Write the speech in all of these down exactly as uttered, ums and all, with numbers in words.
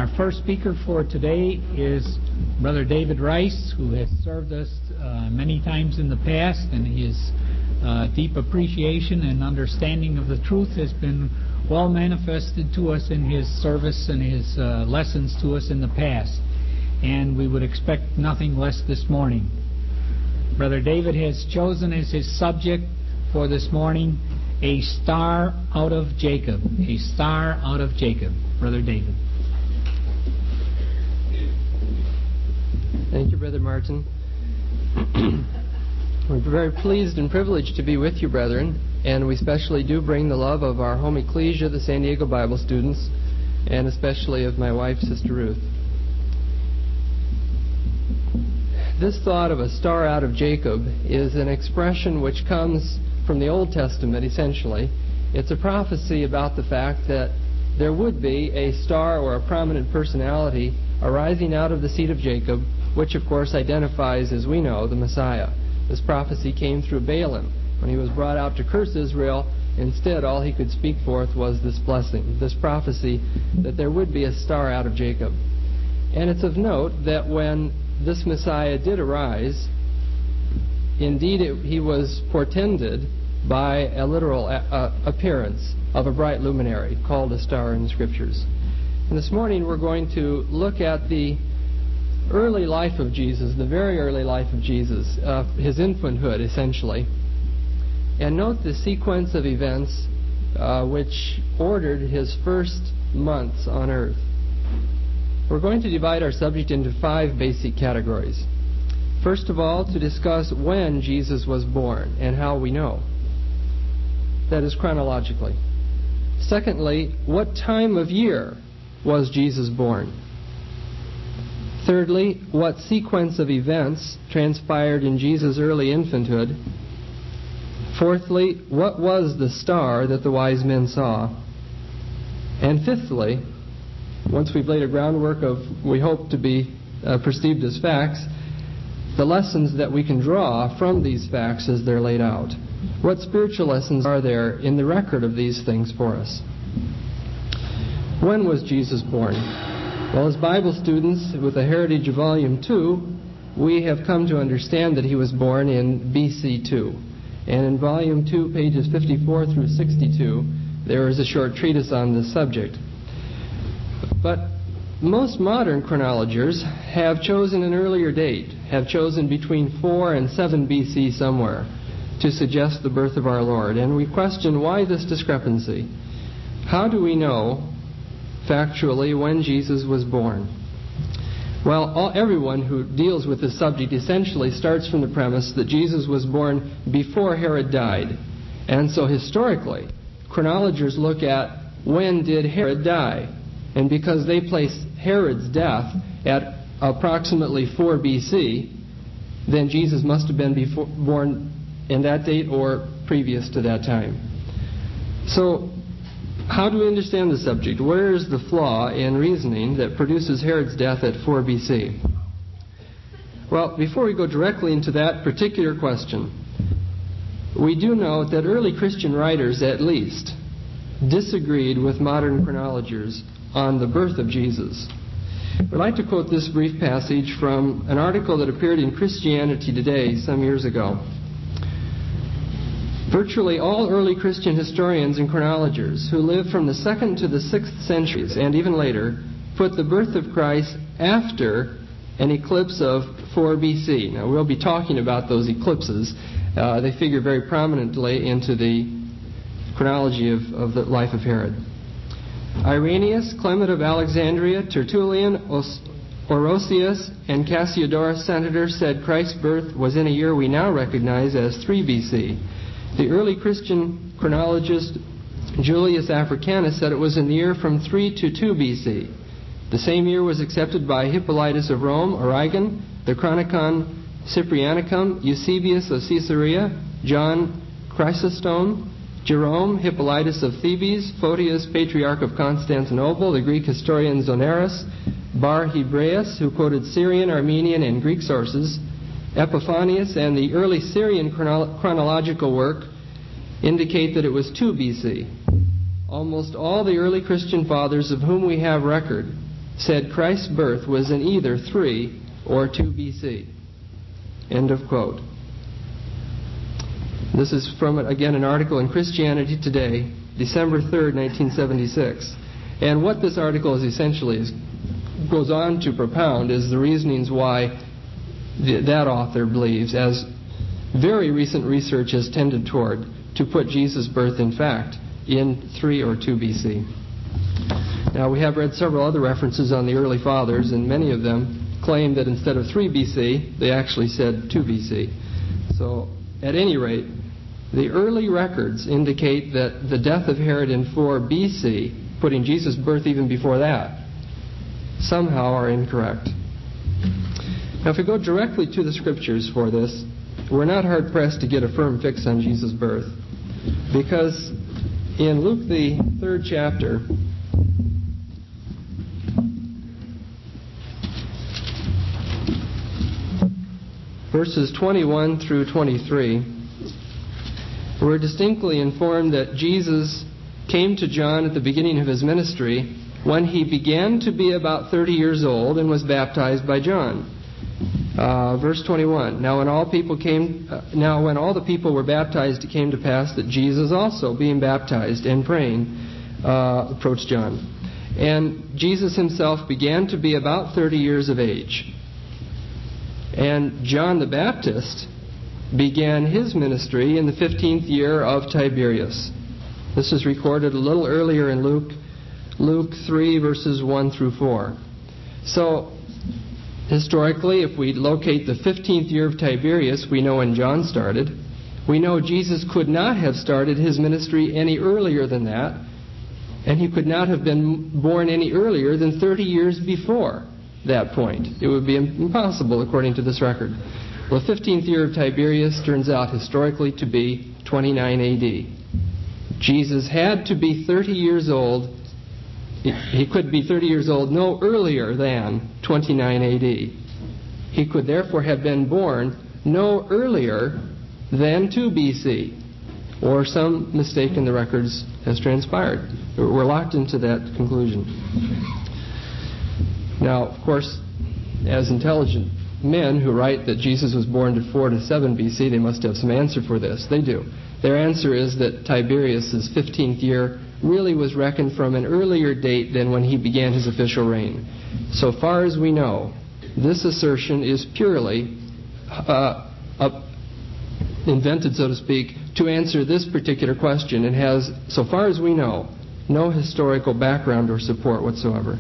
Our first speaker for today is Brother David Rice, who has served us uh, many times in the past, and his uh, deep appreciation and understanding of the truth has been well manifested to us in his service and his uh, lessons to us in the past. And we would expect nothing less this morning. Brother David has chosen as his subject for this morning, A Star Out of Jacob. A Star Out of Jacob. Brother David. Thank you, Brother Martin. We're very pleased and privileged to be with you, brethren, and we especially do bring the love of our home ecclesia, the San Diego Bible students, and especially of my wife, Sister Ruth. This thought of a star out of Jacob is an expression which comes from the Old Testament, essentially. It's a prophecy about the fact that there would be a star or a prominent personality arising out of the seed of Jacob, which of course identifies, as we know, the Messiah. This prophecy came through Balaam. When he was brought out to curse Israel, instead all he could speak forth was this blessing, this prophecy that there would be a star out of Jacob. And it's of note that when this Messiah did arise, indeed it, he was portended by a literal uh, appearance of a bright luminary called a star in the Scriptures. And this morning we're going to look at the early life of Jesus, the very early life of Jesus, uh, his infanthood essentially, and note the sequence of events uh, which ordered his first months on earth. We're going to divide our subject into five basic categories. First of all, to discuss when Jesus was born and how we know. That is chronologically. Secondly, what time of year was Jesus born? Thirdly, what sequence of events transpired in Jesus' early infanthood? Fourthly, what was the star that the wise men saw? And fifthly, once we've laid a groundwork of, we hope to be uh, perceived as facts, the lessons that we can draw from these facts as they're laid out. What spiritual lessons are there in the record of these things for us? When was Jesus born? Well, as Bible students with the Heritage of Volume two, we have come to understand that he was born in B C two. And in Volume two, pages fifty-four through sixty-two, there is a short treatise on this subject. But most modern chronologers have chosen an earlier date, have chosen between four and seven B C somewhere to suggest the birth of our Lord. And we question why this discrepancy. How do we know factually when Jesus was born? Well, all, everyone who deals with this subject essentially starts from the premise that Jesus was born before Herod died. And so historically, chronologers look at when did Herod die? And because they place Herod's death at approximately four B C, then Jesus must have been before, born in that date or previous to that time. So, how do we understand the subject? Where is the flaw in reasoning that produces Herod's death at four B C? Well, before we go directly into that particular question, we do note that early Christian writers, at least, disagreed with modern chronologers on the birth of Jesus. I'd like to quote this brief passage from an article that appeared in Christianity Today some years ago. Virtually all early Christian historians and chronologers who lived from the second to the sixth centuries and even later put the birth of Christ after an eclipse of four B C. Now, we'll be talking about those eclipses. Uh, they figure very prominently into the chronology of, of the life of Herod. Irenaeus, Clement of Alexandria, Tertullian, Os- Orosius, and Cassiodorus Senator said Christ's birth was in a year we now recognize as three B C. The early Christian chronologist Julius Africanus said it was in the year from three to two B C. The same year was accepted by Hippolytus of Rome, Origen, the Chronicon Cyprianicum, Eusebius of Caesarea, John Chrysostom, Jerome, Hippolytus of Thebes, Photius, Patriarch of Constantinople, the Greek historian Zonaras, Bar Hebraeus, who quoted Syrian, Armenian, and Greek sources, Epiphanius, and the early Syrian chrono- chronological work indicate that it was two B C. Almost all the early Christian fathers of whom we have record said Christ's birth was in either three or two B C. End of quote. This is from, again, an article in Christianity Today, December third, nineteen seventy-six. And what this article is essentially is, goes on to propound is the reasonings why the, that author believes, as very recent research has tended toward, to put Jesus' birth, in fact, in three or two B C. Now, we have read several other references on the early fathers, and many of them claim that instead of three B C, they actually said two B C. So, at any rate, the early records indicate that the death of Herod in four B C, putting Jesus' birth even before that, somehow are incorrect. Now, if we go directly to the Scriptures for this, we're not hard-pressed to get a firm fix on Jesus' birth, because in Luke, the third chapter, verses twenty-one through twenty-three, we're distinctly informed that Jesus came to John at the beginning of his ministry when he began to be about thirty years old and was baptized by John. Uh, verse twenty-one. Now when all people came, uh, now when all the people were baptized, it came to pass that Jesus also, being baptized and praying, uh, approached John. And Jesus himself began to be about thirty years of age. And John the Baptist began his ministry in the fifteenth year of Tiberius. This is recorded a little earlier in Luke, Luke three, verses one through four. So, historically, if we locate the fifteenth year of Tiberius, we know when John started. We know Jesus could not have started his ministry any earlier than that, and he could not have been born any earlier than thirty years before that point. It would be impossible according to this record. Well, the fifteenth year of Tiberius turns out historically to be twenty-nine A D. Jesus had to be thirty years old. He could be thirty years old no earlier than twenty-nine A D. He could therefore have been born no earlier than two B C, or some mistake in the records has transpired. We're locked into that conclusion. Now, of course, as intelligent men who write that Jesus was born to four to seven B C, they must have some answer for this. They do. Their answer is that Tiberius' fifteenth year really was reckoned from an earlier date than when he began his official reign. So far as we know, this assertion is purely uh, uh, invented, so to speak, to answer this particular question, and has, so far as we know, no historical background or support whatsoever.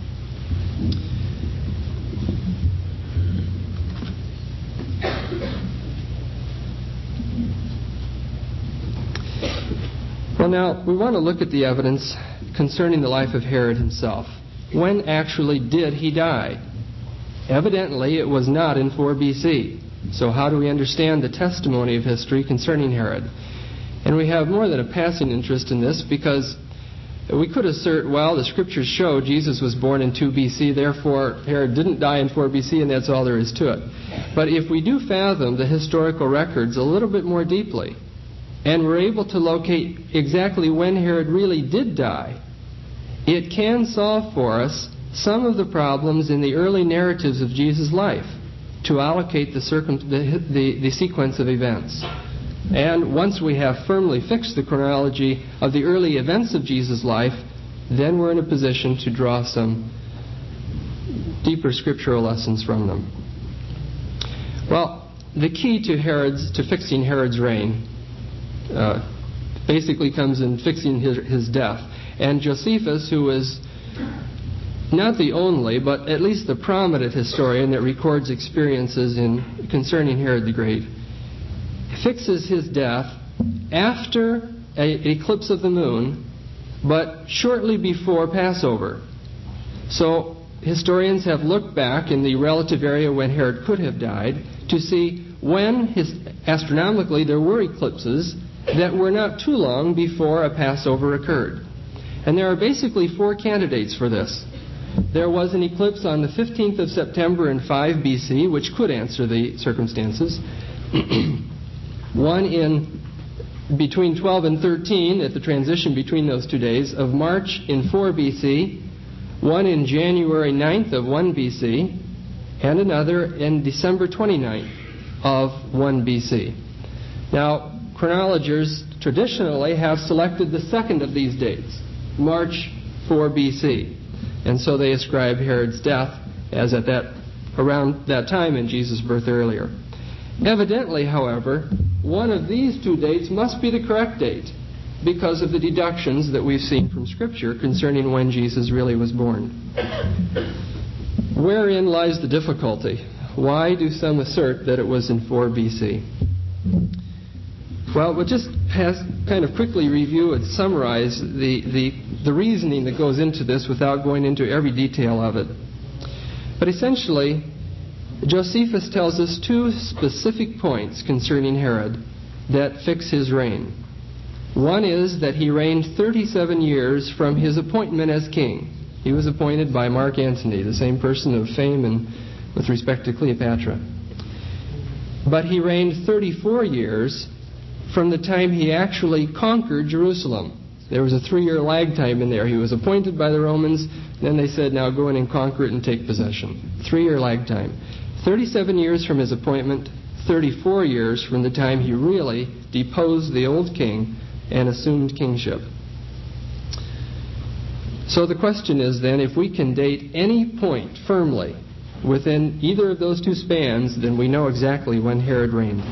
Well, now, we want to look at the evidence concerning the life of Herod himself. When actually did he die? Evidently, it was not in four B C. So how do we understand the testimony of history concerning Herod? And we have more than a passing interest in this, because we could assert, well, the Scriptures show Jesus was born in two B C, therefore Herod didn't die in four B C, and that's all there is to it. But if we do fathom the historical records a little bit more deeply, and we're able to locate exactly when Herod really did die, it can solve for us some of the problems in the early narratives of Jesus' life to allocate the, circum- the, the, the sequence of events. And once we have firmly fixed the chronology of the early events of Jesus' life, then we're in a position to draw some deeper scriptural lessons from them. Well, the key to Herod's, to fixing Herod's reign Uh, basically comes in fixing his, his death. And Josephus, who is not the only, but at least the prominent historian that records experiences in concerning Herod the Great, fixes his death after an eclipse of the moon, but shortly before Passover. So historians have looked back in the relative area when Herod could have died to see when, his, astronomically, there were eclipses that were not too long before a Passover occurred. And there are basically four candidates for this. There was an eclipse on the fifteenth of September in five B C, which could answer the circumstances. One in between twelve and thirteen, at the transition between those two days, of March in four B C. one in January ninth of one B C, and another in December twenty-ninth of one B C. Now, chronologers traditionally have selected the second of these dates, March four B C, and so they ascribe Herod's death as at that around that time and Jesus' birth earlier. Evidently, however, one of these two dates must be the correct date because of the deductions that we've seen from Scripture concerning when Jesus really was born. Wherein lies the difficulty? Why do some assert that it was in four B C? Well, we'll just pass, kind of quickly review and summarize the, the, the reasoning that goes into this without going into every detail of it. But essentially, Josephus tells us two specific points concerning Herod that fix his reign. One is that he reigned thirty-seven years from his appointment as king. He was appointed by Mark Antony, the same person of fame and with respect to Cleopatra. But he reigned thirty-four years from the time he actually conquered Jerusalem. There was a three-year lag time in there. He was appointed by the Romans, then they said, now go in and conquer it and take possession. Three-year lag time. thirty-seven years from his appointment, thirty-four years from the time he really deposed the old king and assumed kingship. So the question is then, if we can date any point firmly within either of those two spans, then we know exactly when Herod reigned.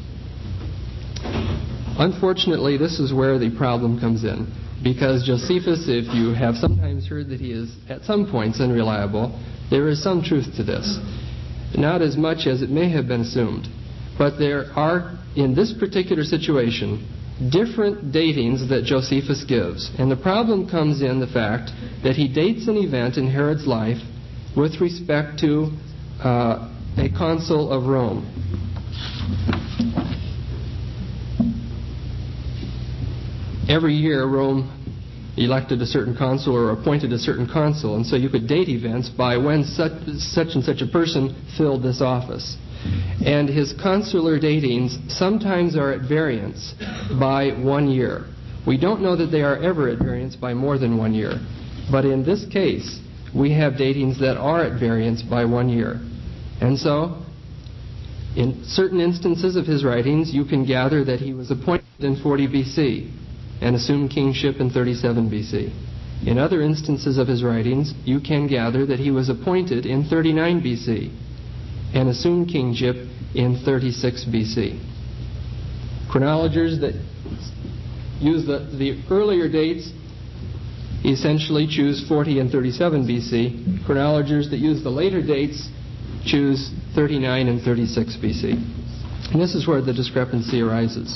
Unfortunately, this is where the problem comes in, because Josephus, if you have sometimes heard that he is at some points unreliable, there is some truth to this. Not as much as it may have been assumed, but there are, in this particular situation, different datings that Josephus gives. And the problem comes in the fact that he dates an event in Herod's life with respect to uh, a consul of Rome. Every year, Rome elected a certain consul or appointed a certain consul, and so you could date events by when such, such and such a person filled this office. And his consular datings sometimes are at variance by one year. We don't know that they are ever at variance by more than one year, but in this case, we have datings that are at variance by one year. And so, in certain instances of his writings, you can gather that he was appointed in forty B C and assumed kingship in thirty-seven B C. In other instances of his writings, you can gather that he was appointed in thirty-nine B C and assumed kingship in thirty-six B C. Chronologers that use the, the earlier dates essentially choose forty and thirty-seven B C. Chronologers that use the later dates choose thirty-nine and thirty-six B C. And this is where the discrepancy arises.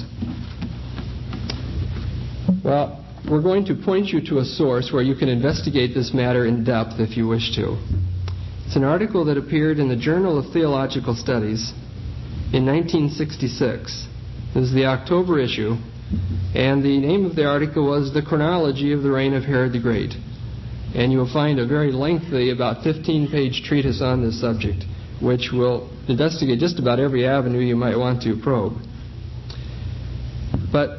Well, we're going to point you to a source where you can investigate this matter in depth if you wish to. It's an article that appeared in the Journal of Theological Studies in nineteen sixty-six. This is the October issue, and the name of the article was The Chronology of the Reign of Herod the Great. And you will find a very lengthy, about fifteen-page treatise on this subject, which will investigate just about every avenue you might want to probe. But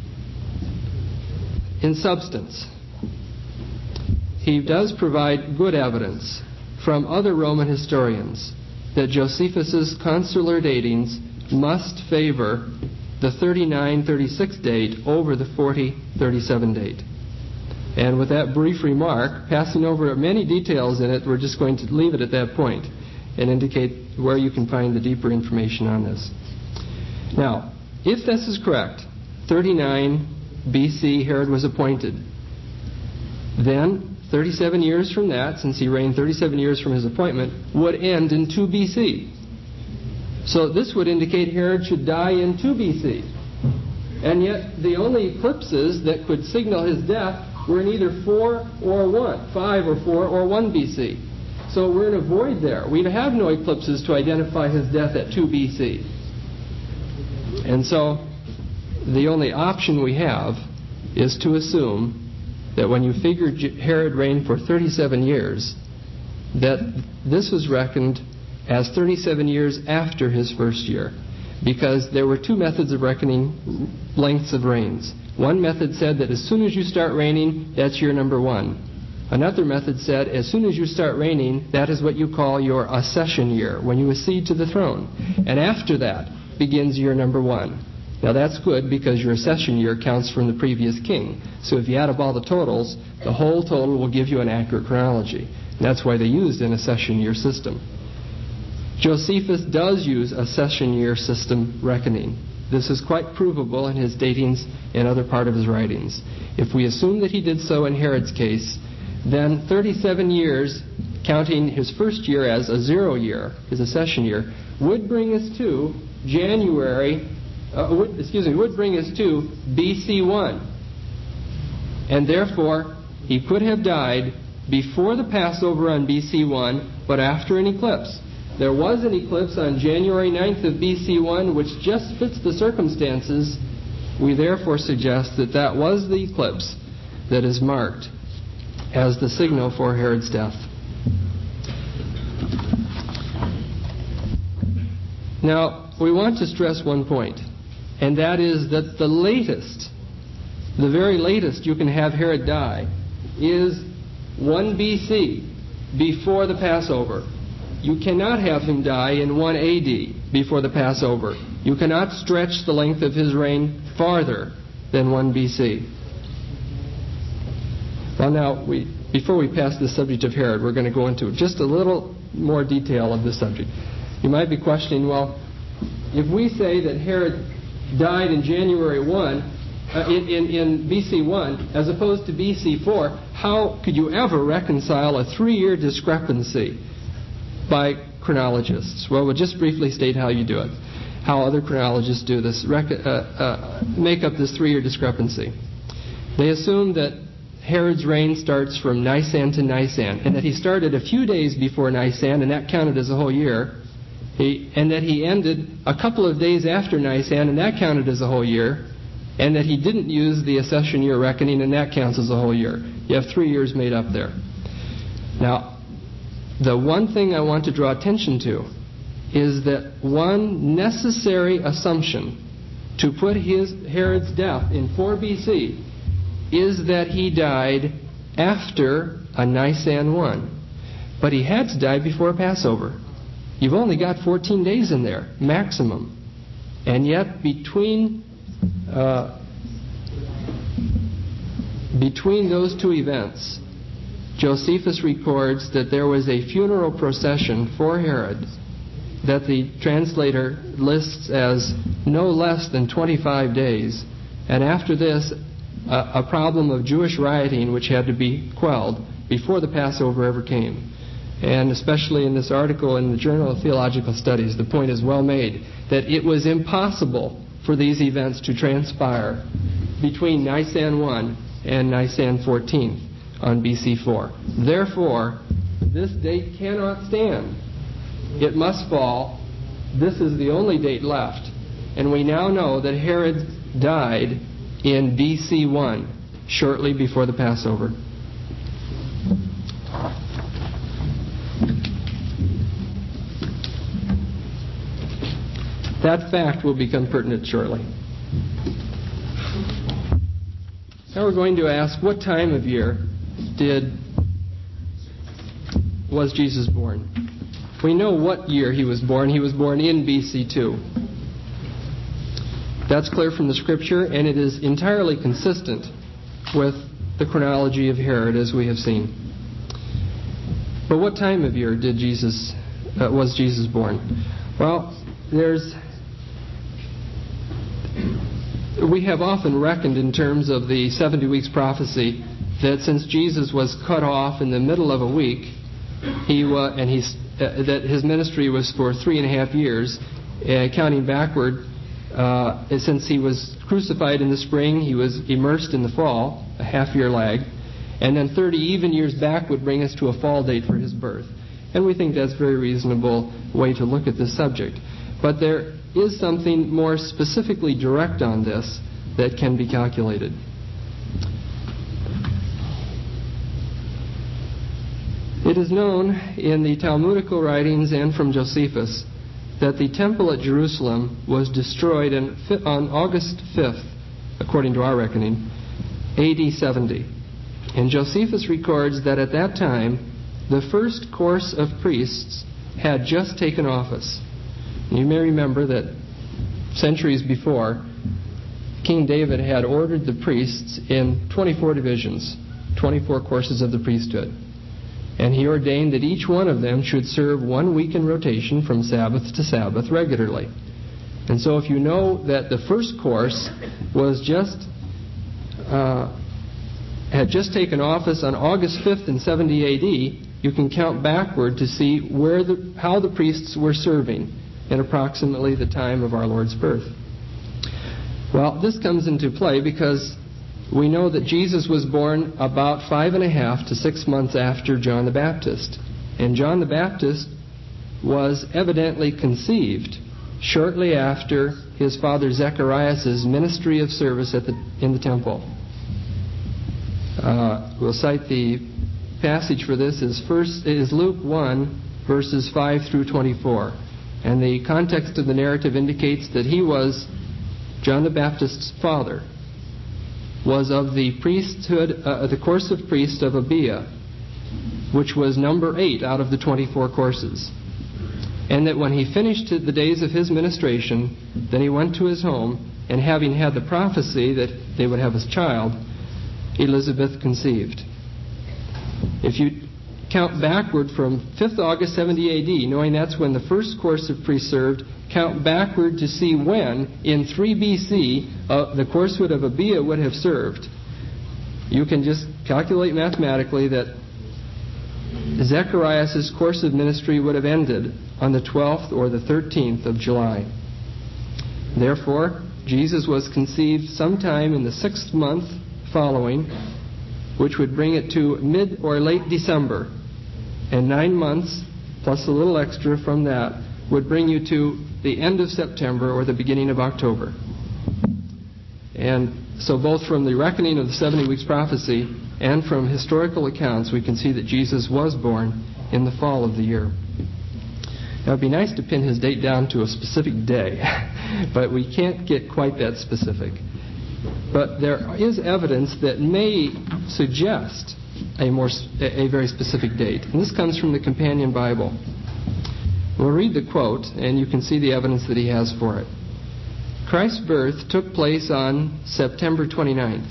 in substance, he does provide good evidence from other Roman historians that Josephus's consular datings must favor the thirty-nine thirty-six date over the forty thirty-seven date. And with that brief remark, passing over many details in it, we're just going to leave it at that point and indicate where you can find the deeper information on this. Now, if this is correct, thirty-nine B C Herod was appointed. Then, thirty-seven years from that, since he reigned thirty-seven years from his appointment, would end in two B C. So this would indicate Herod should die in two B C. And yet, the only eclipses that could signal his death were in either four or one, five or four or one B C. So we're in a void there. We have no eclipses to identify his death at two B C. And so, the only option we have is to assume that when you figure Herod reigned for thirty-seven years, that this was reckoned as thirty-seven years after his first year, because there were two methods of reckoning lengths of reigns. One method said that as soon as you start reigning, that's year number one. Another method said, as soon as you start reigning, that is what you call your accession year, when you accede to the throne. And after that begins year number one. Now that's good because your accession year counts from the previous king. So if you add up all the totals, the whole total will give you an accurate chronology. And that's why they used an accession year system. Josephus does use a accession year system reckoning. This is quite provable in his datings and other part of his writings. If we assume that he did so in Herod's case, then thirty-seven years, counting his first year as a zero year, his accession year, would bring us to January, uh, would, excuse me, would bring us to B C one. And therefore, he could have died before the Passover on B C one, but after an eclipse. There was an eclipse on January ninth of B C one, which just fits the circumstances. We therefore suggest that that was the eclipse that is marked as the signal for Herod's death. Now, we want to stress one point, and that is that the latest, the very latest you can have Herod die is one B C, before the Passover. You cannot have him die in one A D, before the Passover. You cannot stretch the length of his reign farther than one B C. Well, now, we, before we pass the subject of Herod, we're going to go into just a little more detail of this subject. You might be questioning, well, if we say that Herod died in January first, uh, in, in, in B C one, as opposed to B C four, how could you ever reconcile a three-year discrepancy by chronologists? Well, we'll just briefly state how you do it, how other chronologists do this, rec- uh, uh, make up this three-year discrepancy. They assume that Herod's reign starts from Nisan to Nisan, and that he started a few days before Nisan, and that counted as a whole year, he, and that he ended a couple of days after Nisan, and that counted as a whole year, and that he didn't use the accession year reckoning, and that counts as a whole year. You have three years made up there. Now, the one thing I want to draw attention to is that one necessary assumption to put his Herod's death in four B C is that he died after a Nisan one. But he had to die before Passover. You've only got fourteen days in there, maximum. And yet between uh, between those two events, Josephus records that there was a funeral procession for Herod that the translator lists as no less than twenty-five days. And after this, a, a problem of Jewish rioting which had to be quelled before the Passover ever came. And especially in this article in the Journal of Theological Studies, the point is well made that it was impossible for these events to transpire between Nisan one and Nisan fourteenth on B C four. Therefore, this date cannot stand. It must fall. This is the only date left. And we now know that Herod died in B C one, shortly before the Passover. That fact will become pertinent shortly. Now we're going to ask, what time of year did was Jesus born? We know what year he was born. He was born in B C two. That's clear from the Scripture, and it is entirely consistent with the chronology of Herod, as we have seen. But what time of year did Jesus uh, was Jesus born? Well, there's we have often reckoned in terms of the seventy weeks prophecy that since Jesus was cut off in the middle of a week, he was, and he's uh, that his ministry was for three and a half years, uh, counting backward. Uh, since he was crucified in the spring, he was immersed in the fall, a half-year lag, and then thirty even years back would bring us to a fall date for his birth. And we think that's a very reasonable way to look at this subject. But there is something more specifically direct on this that can be calculated. It is known in the Talmudical writings and from Josephus that the temple at Jerusalem was destroyed on August fifth, according to our reckoning, A D seventy. And Josephus records that at that time, the first course of priests had just taken office. You may remember that centuries before, King David had ordered the priests in twenty-four divisions, twenty-four courses of the priesthood. And he ordained that each one of them should serve one week in rotation from Sabbath to Sabbath regularly. And so if you know that the first course was just uh, had just taken office on August fifth in seventy A D, you can count backward to see where the, how the priests were serving in approximately the time of our Lord's birth. Well, this comes into play because we know that Jesus was born about five and a half to six months after John the Baptist. And John the Baptist was evidently conceived shortly after his father Zecharias' ministry of service at the, in the temple. Uh, we'll cite the passage for this is first is Luke one, verses five through twenty-four. And the context of the narrative indicates that he was, John the Baptist's father, was of the priesthood, uh, the course of priest of Abia, which was number eight out of the twenty-four courses. And that when he finished the days of his ministration, then he went to his home, and having had the prophecy that they would have a child, Elizabeth conceived. If you count backward from fifth of August seventy A D, knowing that's when the first course of priests served, count backward to see when, in three B C, uh, the coursehood of Abia would have served. You can just calculate mathematically that Zecharias' course of ministry would have ended on the twelfth or the thirteenth of July. Therefore, Jesus was conceived sometime in the sixth month following, which would bring it to mid or late December. And nine months, plus a little extra from that, would bring you to the end of September or the beginning of October. And so both from the reckoning of the seventy weeks prophecy and from historical accounts, we can see that Jesus was born in the fall of the year. Now, it would be nice to pin his date down to a specific day, but we can't get quite that specific. But there is evidence that may suggest a more a very specific date. And this comes from the Companion Bible. We'll read the quote, and you can see the evidence that he has for it. Christ's birth took place on September twenty-ninth.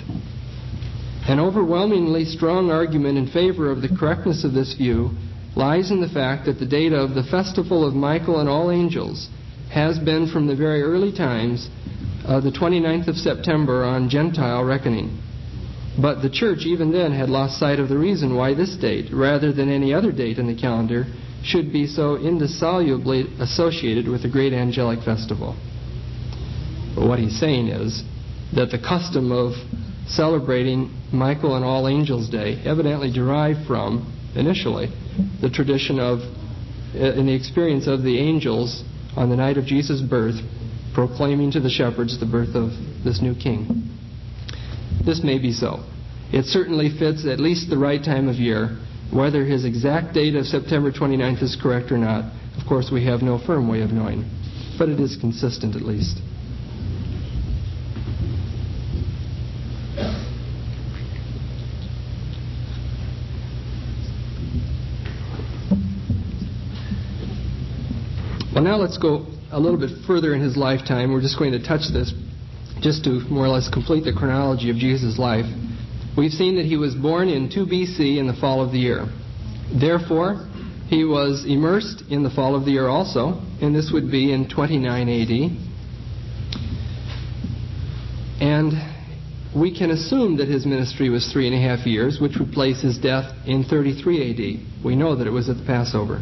An overwhelmingly strong argument in favor of the correctness of this view lies in the fact that the date of the festival of Michael and all angels has been from the very early times uh, the twenty-ninth of September on Gentile reckoning. But the church even then had lost sight of the reason why this date, rather than any other date in the calendar, should be so indissolubly associated with the great angelic festival. But what he's saying is that the custom of celebrating Michael and All Angels Day evidently derived from, initially, the tradition of, in the experience of the angels on the night of Jesus' birth, proclaiming to the shepherds the birth of this new king. This may be so. It certainly fits at least the right time of year. Whether his exact date of September twenty-ninth is correct or not, of course, we have no firm way of knowing. But it is consistent at least. Well, now let's go a little bit further in his lifetime. We're just going to touch this just to more or less complete the chronology of Jesus' life. We've seen that he was born in two B C in the fall of the year. Therefore, he was immersed in the fall of the year also, and this would be in twenty-nine A D. And we can assume that his ministry was three and a half years, which would place his death in thirty-three A D. We know that it was at the Passover.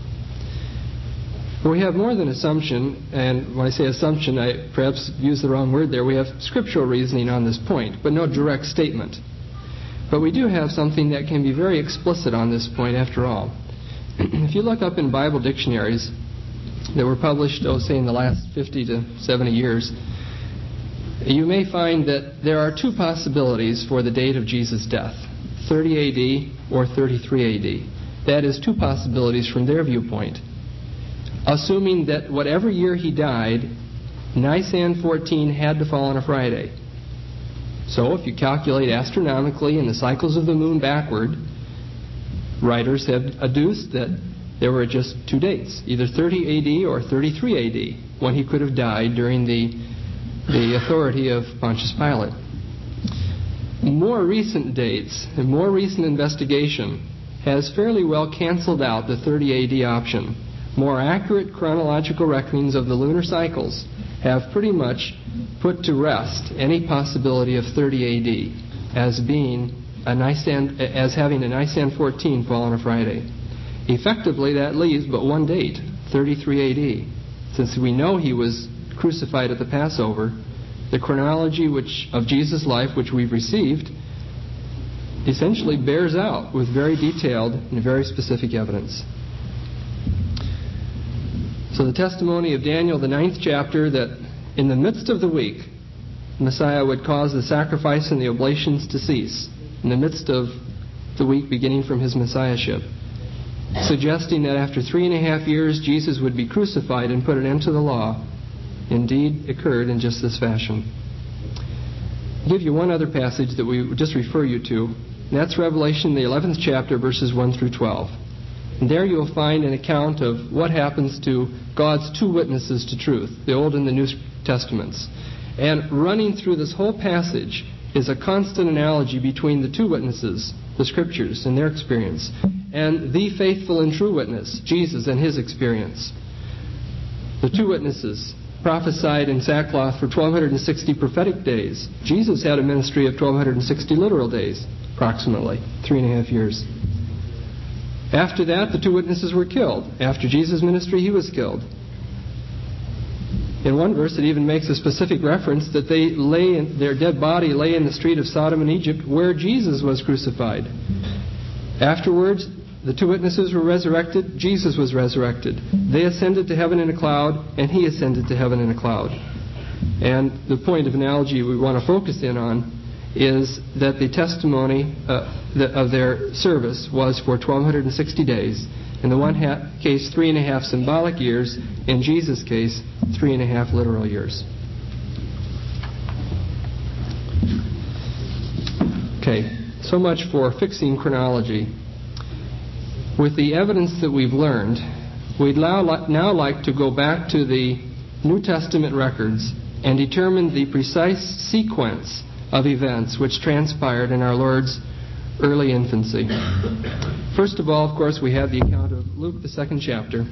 We have more than assumption, and when I say assumption, I perhaps use the wrong word there. We have scriptural reasoning on this point, but no direct statement. But we do have something that can be very explicit on this point after all. If you look up in Bible dictionaries that were published, oh, say in the last fifty to seventy years, you may find that there are two possibilities for the date of Jesus' death, thirty A D or thirty-three A D. That is, two possibilities from their viewpoint. Assuming that whatever year he died, Nisan fourteen had to fall on a Friday. So if you calculate astronomically in the cycles of the moon backward, writers have adduced that there were just two dates, either thirty A D or thirty-three A D, when he could have died during the, the authority of Pontius Pilate. More recent dates and more recent investigation has fairly well canceled out the thirty A D option. More accurate chronological reckonings of the lunar cycles have pretty much put to rest any possibility of thirty A D as being a Nisan, as having a Nisan fourteen fall on a Friday. Effectively, that leaves but one date, thirty-three A D. Since we know he was crucified at the Passover, the chronology which, of Jesus' life which we've received essentially bears out with very detailed and very specific evidence. So the testimony of Daniel, the ninth chapter, that in the midst of the week, Messiah would cause the sacrifice and the oblations to cease, in the midst of the week beginning from his messiahship, suggesting that after three and a half years Jesus would be crucified and put an end to the law, indeed occurred in just this fashion. I'll give you one other passage that we just refer you to, and that's Revelation, the eleventh chapter, verses one through twelve. And there you'll find an account of what happens to God's two witnesses to truth, the Old and the New Testaments. And running through this whole passage is a constant analogy between the two witnesses, the Scriptures and their experience, and the faithful and true witness, Jesus and his experience. The two witnesses prophesied in sackcloth for twelve sixty prophetic days. Jesus had a ministry of twelve sixty literal days, approximately, three and a half years. After that, the two witnesses were killed. After Jesus' ministry, he was killed. In one verse, it even makes a specific reference that they lay in, their dead body lay in the street of Sodom and Egypt where Jesus was crucified. Afterwards, the two witnesses were resurrected. Jesus was resurrected. They ascended to heaven in a cloud, and he ascended to heaven in a cloud. And the point of analogy we want to focus in on is that the testimony uh, of their service was for twelve sixty days. In the one ha- case, three and a half symbolic years. In Jesus' case, three and a half literal years. Okay, so much for fixing chronology. With the evidence that we've learned, we'd now, li- now like to go back to the New Testament records and determine the precise sequence of events which transpired in our Lord's early infancy. First of all, of course, we have the account of Luke, the second chapter.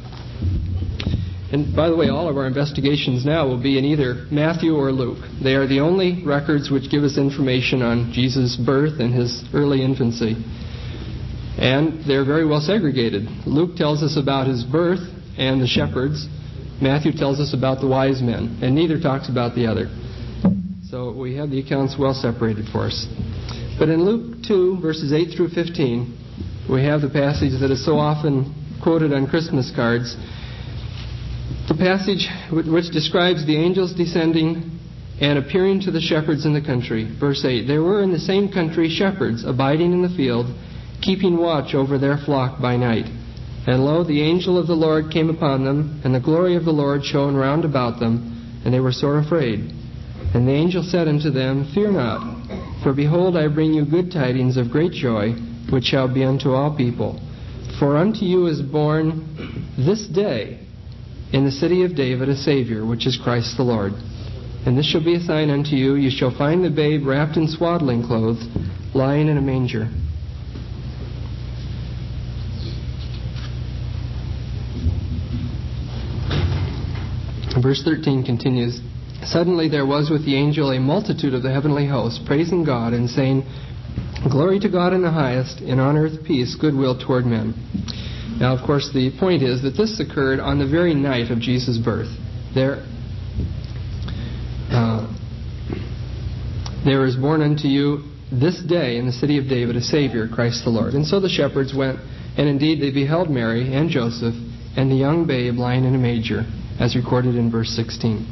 And by the way, all of our investigations now will be in either Matthew or Luke. They are the only records which give us information on Jesus' birth and his early infancy. And they're very well segregated. Luke tells us about his birth and the shepherds. Matthew tells us about the wise men, and neither talks about the other. So we have the accounts well separated for us. But in Luke two, verses eight through fifteen, we have the passage that is so often quoted on Christmas cards. The passage which describes the angels descending and appearing to the shepherds in the country. Verse eight, there were in the same country shepherds abiding in the field, keeping watch over their flock by night. And lo, the angel of the Lord came upon them, and the glory of the Lord shone round about them, and they were sore afraid. And the angel said unto them, fear not, for behold, I bring you good tidings of great joy, which shall be unto all people. For unto you is born this day in the city of David a Savior, which is Christ the Lord. And this shall be a sign unto you, you shall find the babe wrapped in swaddling clothes, lying in a manger. Verse thirteen continues, suddenly there was with the angel a multitude of the heavenly host, praising God and saying, glory to God in the highest, and on earth peace, goodwill toward men. Now, of course, the point is that this occurred on the very night of Jesus' birth. There, uh, there is born unto you this day in the city of David a Savior, Christ the Lord. And so the shepherds went, and indeed they beheld Mary and Joseph and the young babe lying in a manger, as recorded in verse sixteen.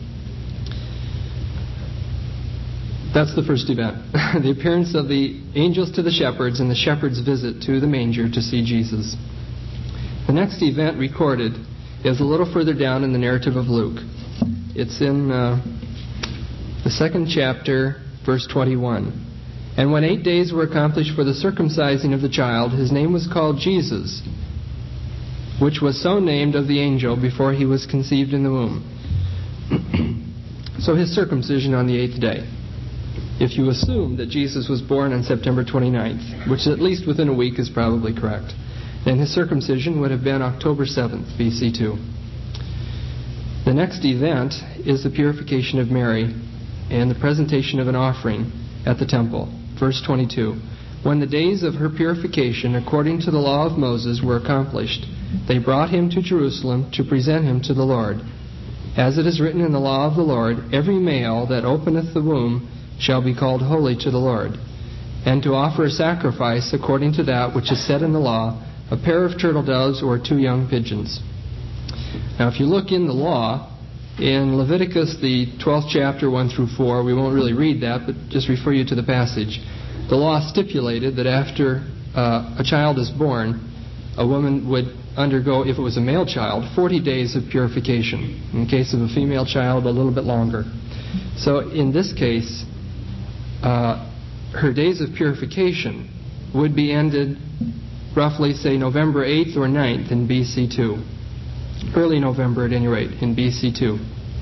That's the first event. The appearance of the angels to the shepherds and the shepherds' visit to the manger to see Jesus. The next event recorded is a little further down in the narrative of Luke. It's in uh, the second chapter, verse twenty-one. And when eight days were accomplished for the circumcising of the child, his name was called Jesus, which was so named of the angel before he was conceived in the womb. So his circumcision on the eighth day. If you assume that Jesus was born on September twenty-ninth, which at least within a week is probably correct, then his circumcision would have been October seventh, B C two. The next event is the purification of Mary and the presentation of an offering at the temple. Verse twenty-two. When the days of her purification, according to the law of Moses, were accomplished, they brought him to Jerusalem to present him to the Lord. As it is written in the law of the Lord, every male that openeth the womb shall be called holy to the Lord, and to offer a sacrifice according to that which is said in the law, a pair of turtle doves or two young pigeons. Now if you look in the law, in Leviticus, the twelfth chapter, one through four, we won't really read that, but just refer you to the passage. The law stipulated that after uh, a child is born, a woman would undergo, if it was a male child, forty days of purification. In the case of a female child, a little bit longer. So in this case, uh, her days of purification would be ended roughly, say, November eighth or ninth in B C two. Early November, at any rate, in B C two.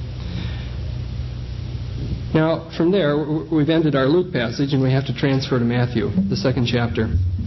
Now, from there, we've ended our Luke passage, and we have to transfer to Matthew, the second chapter.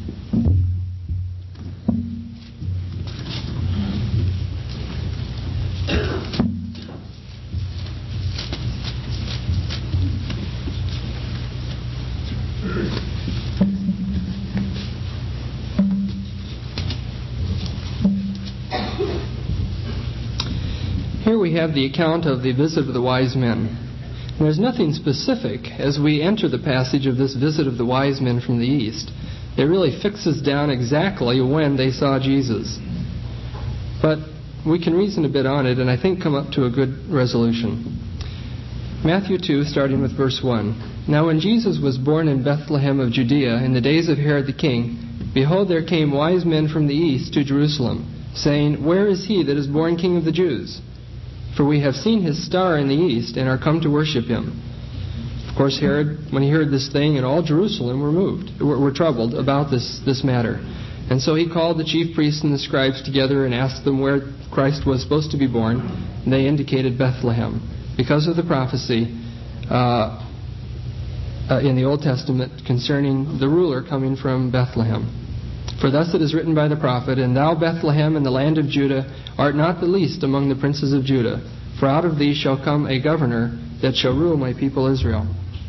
Here we have the account of the visit of the wise men. There's nothing specific as we enter the passage of this visit of the wise men from the east. It really fixes down exactly when they saw Jesus. But we can reason a bit on it and I think come up to a good resolution. Matthew two, starting with verse one. Now when Jesus was born in Bethlehem of Judea in the days of Herod the king, behold, there came wise men from the east to Jerusalem, saying, Where is he that is born King of the Jews? For we have seen his star in the east, and are come to worship him. Of course, Herod, when he heard this thing, and all Jerusalem were moved, were, were troubled about this, this matter. And so he called the chief priests and the scribes together and asked them where Christ was supposed to be born. And they indicated Bethlehem, because of the prophecy uh, uh, in the Old Testament concerning the ruler coming from Bethlehem. For thus it is written by the prophet, And thou, Bethlehem, in the land of Judah, art not the least among the princes of Judah, for out of thee shall come a governor that shall rule my people Israel.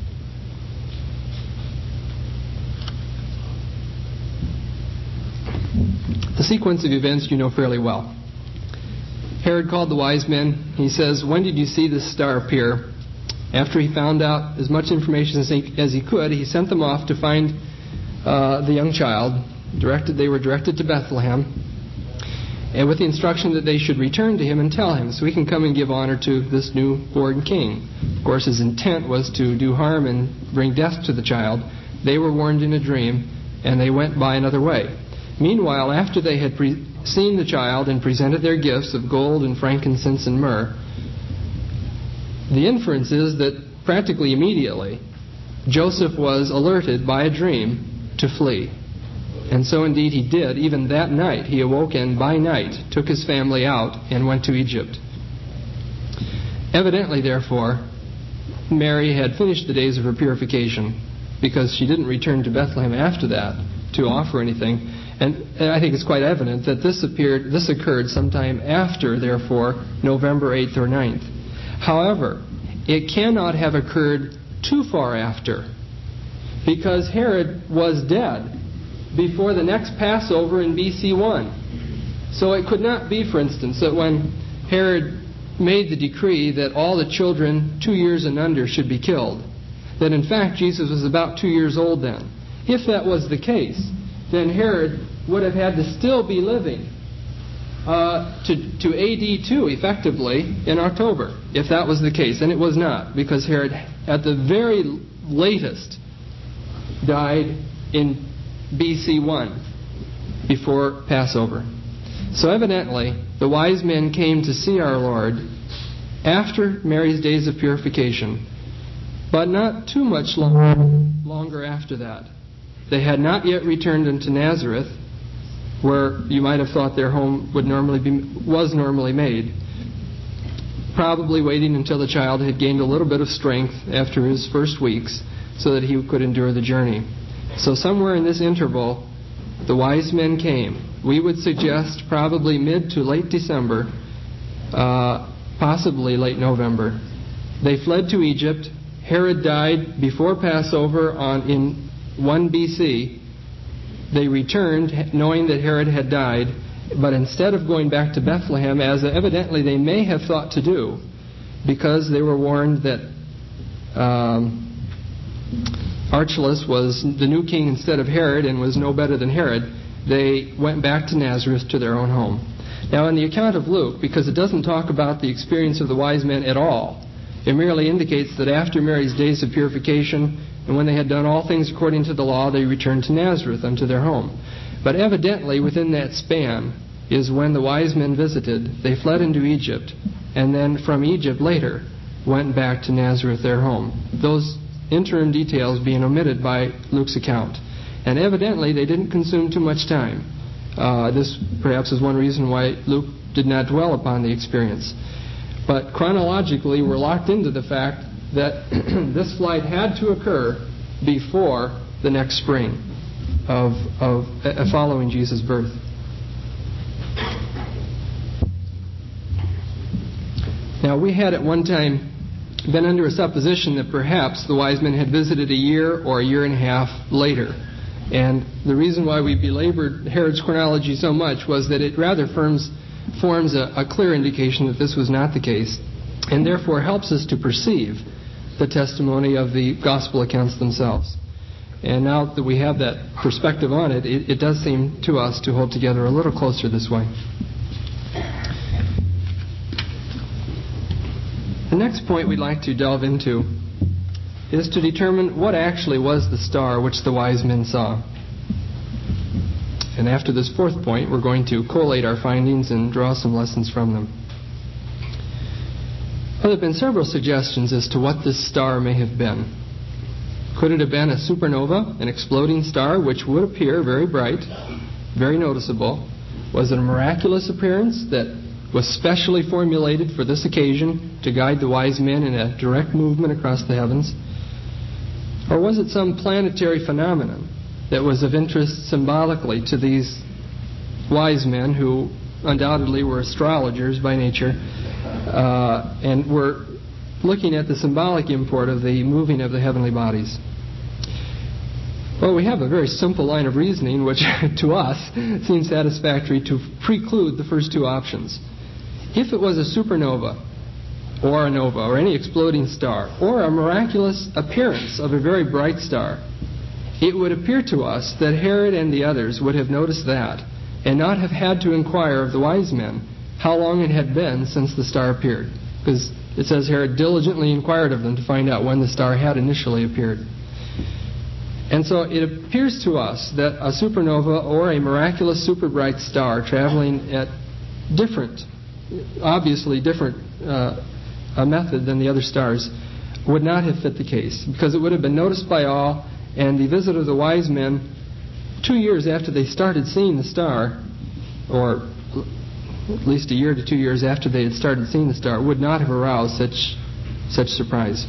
The sequence of events you know fairly well. Herod called the wise men. He says, When did you see this star appear? After he found out as much information as he, as he could, he sent them off to find uh, the young child. Directed, they were directed to Bethlehem, and with the instruction that they should return to him and tell him, so he can come and give honor to this newborn king. Of course, his intent was to do harm and bring death to the child. They were warned in a dream, and they went by another way. Meanwhile, after they had pre- seen the child and presented their gifts of gold and frankincense and myrrh, the inference is that practically immediately, Joseph was alerted by a dream to flee. And so indeed he did. Even that night he awoke and by night took his family out and went to Egypt. Evidently, therefore, Mary had finished the days of her purification because she didn't return to Bethlehem after that to offer anything. And I think it's quite evident that this appeared, this occurred sometime after, therefore, November eighth or ninth. However, it cannot have occurred too far after, because Herod was dead before the next Passover in B C one. So it could not be, for instance, that when Herod made the decree that all the children two years and under should be killed, that in fact Jesus was about two years old then. If that was the case, then Herod would have had to still be living uh, to, to A D two, effectively, in October, if that was the case. And it was not, because Herod, at the very latest, died in B C one, before Passover. So evidently, the wise men came to see our Lord after Mary's days of purification, but not too much longer, longer after that. They had not yet returned into Nazareth, where you might have thought their home would normally be, was normally made, probably waiting until the child had gained a little bit of strength after his first weeks so that he could endure the journey. So somewhere in this interval, the wise men came. We would suggest probably mid to late December, uh, possibly late November. They fled to Egypt. Herod died before Passover on in one B C. They returned knowing that Herod had died, but instead of going back to Bethlehem, as evidently they may have thought to do, because they were warned that um, Archelaus was the new king instead of Herod and was no better than Herod, they went back to Nazareth to their own home. Now in the account of Luke, because it doesn't talk about the experience of the wise men at all, it merely indicates that after Mary's days of purification, and when they had done all things according to the law, they returned to Nazareth unto their home. But evidently within that span is when the wise men visited, they fled into Egypt, and then from Egypt later went back to Nazareth, their home. Those interim details being omitted by Luke's account. And evidently they didn't consume too much time. Uh, this perhaps is one reason why Luke did not dwell upon the experience. But chronologically we're locked into the fact that this flight had to occur before the next spring of, of uh, following Jesus' birth. Now we had at one time been under a supposition that perhaps the wise men had visited a year or a year and a half later. And the reason why we belabored Herod's chronology so much was that it rather forms, forms a, a clear indication that this was not the case, and therefore helps us to perceive the testimony of the gospel accounts themselves. And now that we have that perspective on it, it, it does seem to us to hold together a little closer this way. The next point we'd like to delve into is to determine what actually was the star which the wise men saw. And after this fourth point, we're going to collate our findings and draw some lessons from them. Well, there have been several suggestions as to what this star may have been. Could it have been a supernova, an exploding star, which would appear very bright, very noticeable? Was it a miraculous appearance that was specially formulated for this occasion to guide the wise men in a direct movement across the heavens? Or was it some planetary phenomenon that was of interest symbolically to these wise men who undoubtedly were astrologers by nature uh, and were looking at the symbolic import of the moving of the heavenly bodies? Well, we have a very simple line of reasoning which to us seems satisfactory to preclude the first two options. If it was a supernova or a nova or any exploding star or a miraculous appearance of a very bright star, it would appear to us that Herod and the others would have noticed that and not have had to inquire of the wise men how long it had been since the star appeared. Because it says Herod diligently inquired of them to find out when the star had initially appeared. And so it appears to us that a supernova or a miraculous super bright star traveling at different, obviously different uh, a method than the other stars would not have fit the case, because it would have been noticed by all, and the visit of the wise men two years after they started seeing the star, or at least a year to two years after they had started seeing the star, would not have aroused such such surprise.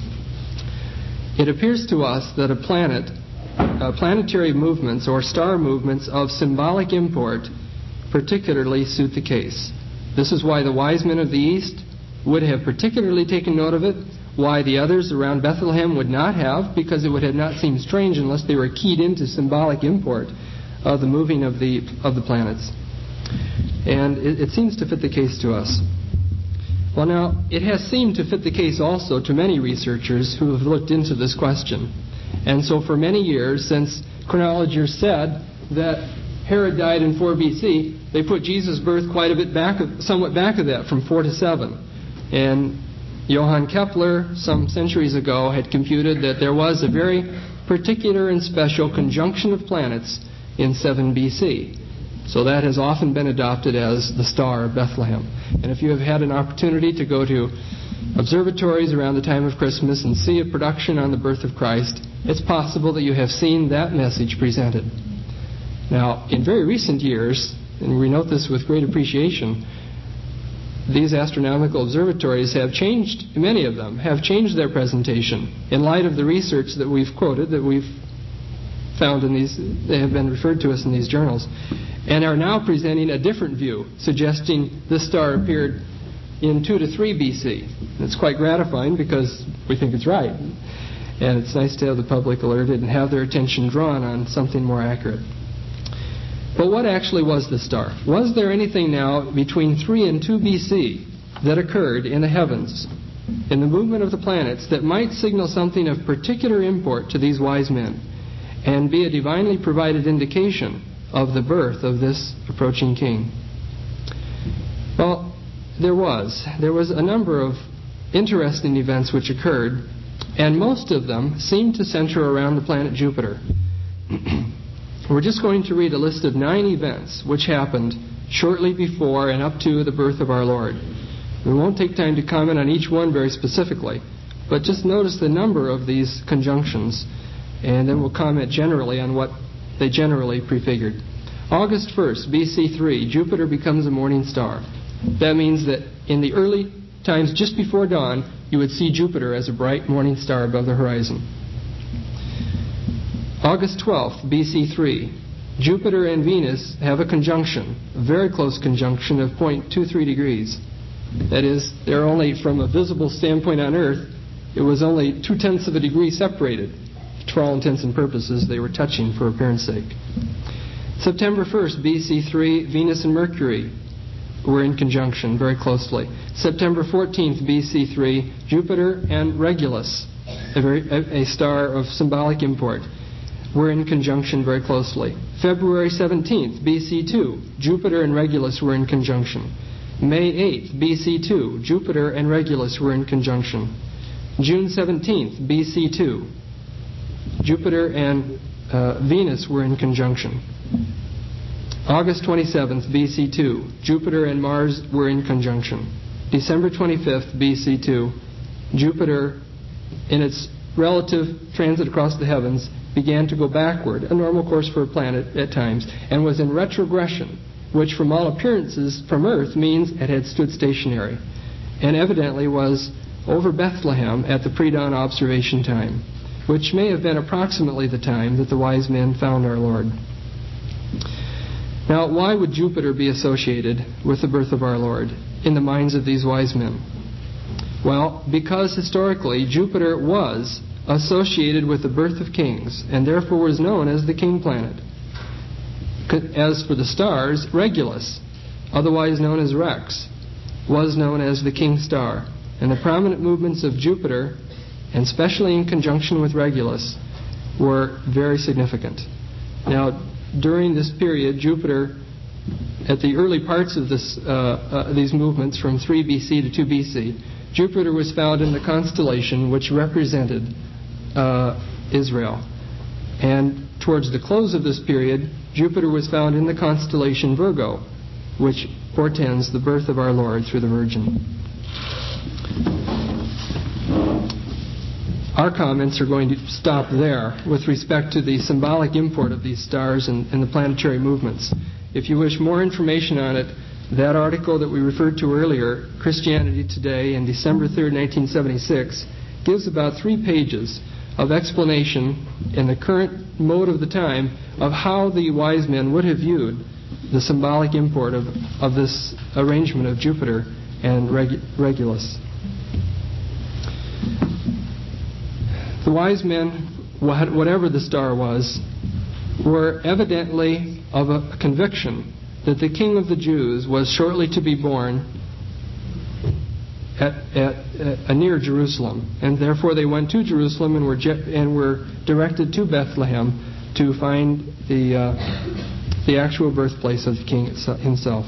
It appears to us that a planet, uh, planetary movements or star movements of symbolic import particularly suit the case. This is why the wise men of the East would have particularly taken note of it, why the others around Bethlehem would not have, because it would have not seemed strange unless they were keyed into symbolic import of the moving of the of the planets. And it, it seems to fit the case to us. Well, now, it has seemed to fit the case also to many researchers who have looked into this question. And so for many years, since chronologers said that Herod died in four B C, they put Jesus' birth quite a bit back, somewhat back of that, from four to seven. And Johann Kepler, some centuries ago, had computed that there was a very particular and special conjunction of planets in seven B C. So that has often been adopted as the Star of Bethlehem. And if you have had an opportunity to go to observatories around the time of Christmas and see a production on the birth of Christ, it's possible that you have seen that message presented. Now, in very recent years, and we note this with great appreciation, these astronomical observatories have changed, many of them have changed their presentation in light of the research that we've quoted, that we've found in these, they have been referred to us in these journals, and are now presenting a different view, suggesting this star appeared in two to three B C. It's quite gratifying because we think it's right. And it's nice to have the public alerted and have their attention drawn on something more accurate. But what actually was the star? Was there anything now between three and two B C that occurred in the heavens, in the movement of the planets, that might signal something of particular import to these wise men and be a divinely provided indication of the birth of this approaching king? Well, there was. There was a number of interesting events which occurred, and most of them seemed to center around the planet Jupiter. We're just going to read a list of nine events which happened shortly before and up to the birth of our Lord. We won't take time to comment on each one very specifically, but just notice the number of these conjunctions, and then we'll comment generally on what they generally prefigured. August first, B C three, Jupiter becomes a morning star. That means that in the early times, just before dawn, you would see Jupiter as a bright morning star above the horizon. August twelfth, B C three, Jupiter and Venus have a conjunction, a very close conjunction of zero point two three degrees. That is, they're only, from a visible standpoint on Earth, it was only two-tenths of a degree separated. For all intents and purposes, they were touching for appearance sake. September first, B C three, Venus and Mercury were in conjunction very closely. September fourteenth, B C three, Jupiter and Regulus, a, very, a, a star of symbolic import, were in conjunction very closely. February seventeenth, B C two, Jupiter and Regulus were in conjunction. May eighth, B C two, Jupiter and Regulus were in conjunction. June seventeenth, B C two, Jupiter and uh, Venus were in conjunction. August twenty-seventh, B C two, Jupiter and Mars were in conjunction. December twenty-fifth, B C two, Jupiter, in its relative transit across the heavens, began to go backward, a normal course for a planet at times, and was in retrogression, which from all appearances from Earth means it had stood stationary, and evidently was over Bethlehem at the pre-dawn observation time, which may have been approximately the time that the wise men found our Lord. Now, why would Jupiter be associated with the birth of our Lord in the minds of these wise men? Well, because historically Jupiter was associated with the birth of kings and therefore was known as the king planet. As for the stars, Regulus, otherwise known as Rex, was known as the king star, and the prominent movements of Jupiter, and especially in conjunction with Regulus, were very significant. Now, during this period, Jupiter, at the early parts of this, uh, uh, these movements from three B C to two B C, Jupiter was found in the constellation which represented uh, Israel. And towards the close of this period, Jupiter was found in the constellation Virgo, which portends the birth of our Lord through the Virgin. Our comments are going to stop there with respect to the symbolic import of these stars and, and the planetary movements. If you wish more information on it, that article that we referred to earlier, Christianity Today, in December third, nineteen seventy-six, gives about three pages of explanation in the current mode of the time of how the wise men would have viewed the symbolic import of, of this arrangement of Jupiter and Reg- Regulus. The wise men, whatever the star was, were evidently of a conviction that the King of the Jews was shortly to be born at, at, at near Jerusalem, and therefore they went to Jerusalem and were je- and were directed to Bethlehem to find the uh, the actual birthplace of the King himself.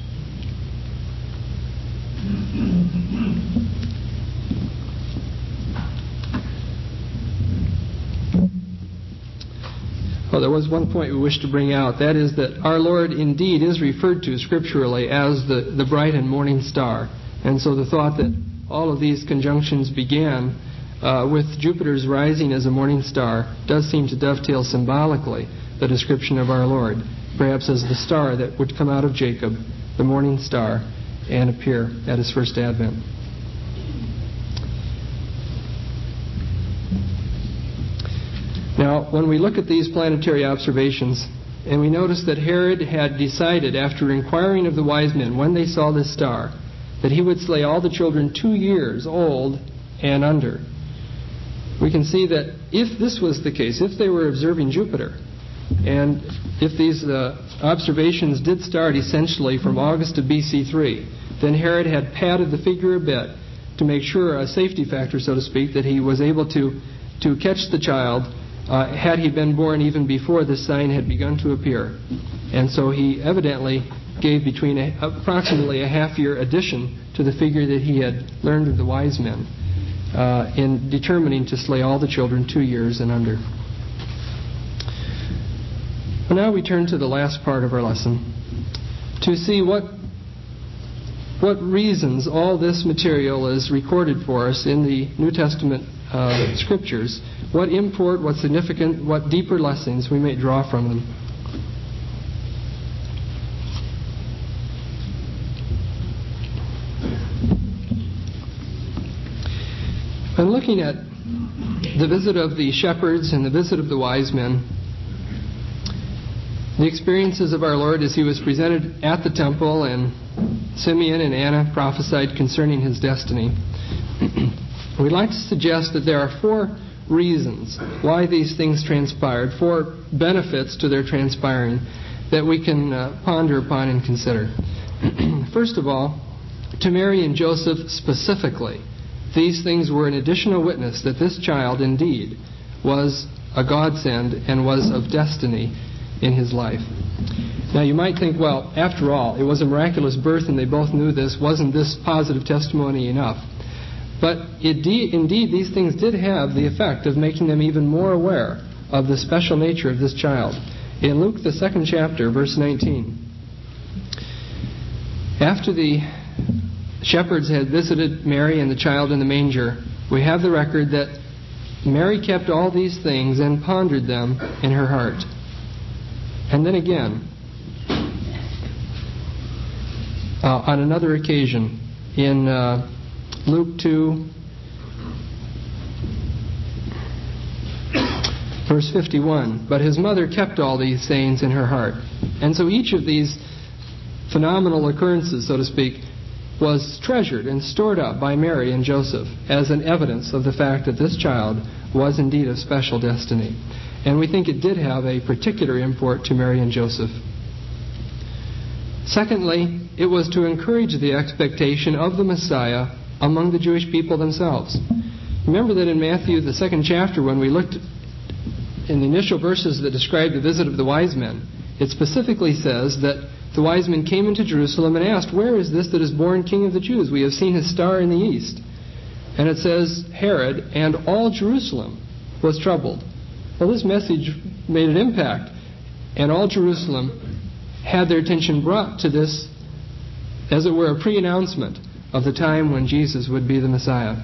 Well, there was one point we wish to bring out. That is that our Lord indeed is referred to scripturally as the, the bright and morning star. And so the thought that all of these conjunctions began uh, with Jupiter's rising as a morning star does seem to dovetail symbolically the description of our Lord, perhaps as the star that would come out of Jacob, the morning star, and appear at his first advent. Now, when we look at these planetary observations, and we notice that Herod had decided, after inquiring of the wise men when they saw this star, that he would slay all the children two years old and under, we can see that if this was the case, if they were observing Jupiter, and if these uh, observations did start essentially from August of B C three, then Herod had padded the figure a bit to make sure, a safety factor, so to speak, that he was able to, to catch the child uh, had he been born even before this sign had begun to appear. And so he evidently gave between a, approximately a half-year addition to the figure that he had learned of the wise men uh, in determining to slay all the children two years and under. Well, now we turn to the last part of our lesson to see what what reasons all this material is recorded for us in the New Testament uh, Scriptures, what import, what significant, what deeper lessons we may draw from them. When looking at the visit of the shepherds and the visit of the wise men, the experiences of our Lord as he was presented at the temple and Simeon and Anna prophesied concerning his destiny, we'd like to suggest that there are four reasons why these things transpired, four benefits to their transpiring that we can uh, ponder upon and consider. First of all, to Mary and Joseph specifically, these things were an additional witness that this child indeed was a godsend and was of destiny in his life. Now you might think, well, after all, it was a miraculous birth and they both knew this. Wasn't this positive testimony enough? But indeed, indeed, these things did have the effect of making them even more aware of the special nature of this child. In Luke, the second chapter, verse nineteen, after the shepherds had visited Mary and the child in the manger, we have the record that Mary kept all these things and pondered them in her heart. And then again, uh, on another occasion, in uh, Luke two, verse fifty-one, but his mother kept all these sayings in her heart. And so each of these phenomenal occurrences, so to speak, was treasured and stored up by Mary and Joseph as an evidence of the fact that this child was indeed of special destiny. And we think it did have a particular import to Mary and Joseph. Secondly, it was to encourage the expectation of the Messiah among the Jewish people themselves. Remember that in Matthew, the second chapter, when we looked in the initial verses that describe the visit of the wise men, it specifically says that the wise men came into Jerusalem and asked, "Where is this that is born King of the Jews? We have seen his star in the east." And it says, Herod and all Jerusalem was troubled. Well, this message made an impact, and all Jerusalem had their attention brought to this, as it were, a pre-announcement of the time when Jesus would be the Messiah.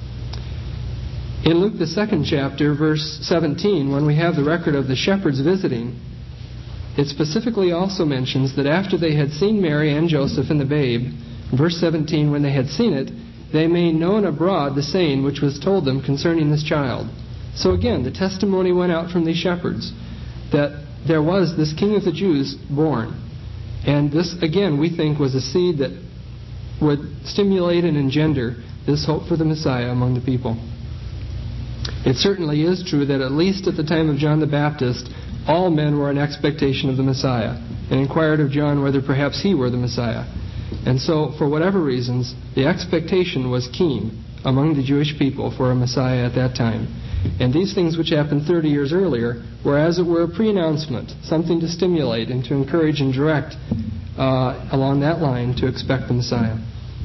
In Luke, the second chapter, verse seventeen, when we have the record of the shepherds visiting, it specifically also mentions that after they had seen Mary and Joseph and the babe, verse seventeen, when they had seen it, they made known abroad the saying which was told them concerning this child. So again, the testimony went out from these shepherds that there was this King of the Jews born. And this, again, we think was a seed that would stimulate and engender this hope for the Messiah among the people. It certainly is true that at least at the time of John the Baptist, all men were in expectation of the Messiah and inquired of John whether perhaps he were the Messiah. And so, for whatever reasons, the expectation was keen among the Jewish people for a Messiah at that time. And these things which happened thirty years earlier were, as it were, a pre-announcement, something to stimulate and to encourage and direct uh, along that line to expect the Messiah.